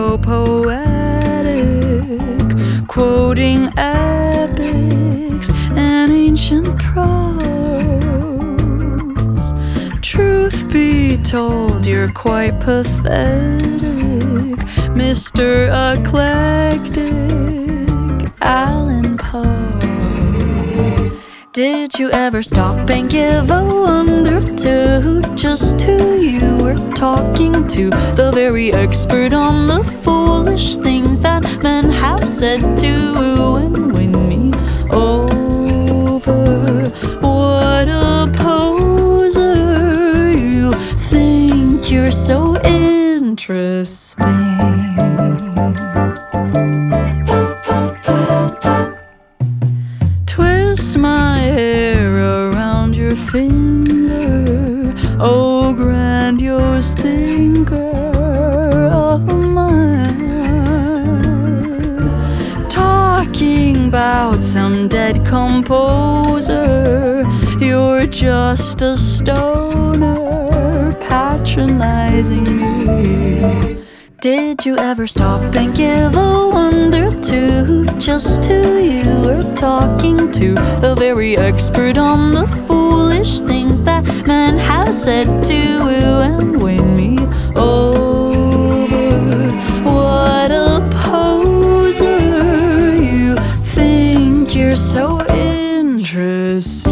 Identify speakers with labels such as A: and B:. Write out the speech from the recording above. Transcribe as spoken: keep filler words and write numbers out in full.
A: so poetic, quoting epics and ancient prose. Truth be told, you're quite pathetic, Mister Eclectic Allen Poe. Did you ever stop and give a wonder to who, just who you were talking to? The very expert on the foolish things that men have said to woo and win me over. What a poser, you think you're so interesting. Twist my hair around your finger, oh grandiose thinker of mine. Talking about some dead composer, you're just a stoner patronizing me. Did you ever stop and give a wonder to who, just who you were talking to? The very expert on the foolish things that men have said to woo and win me over. What a poser, you think you're so interesting.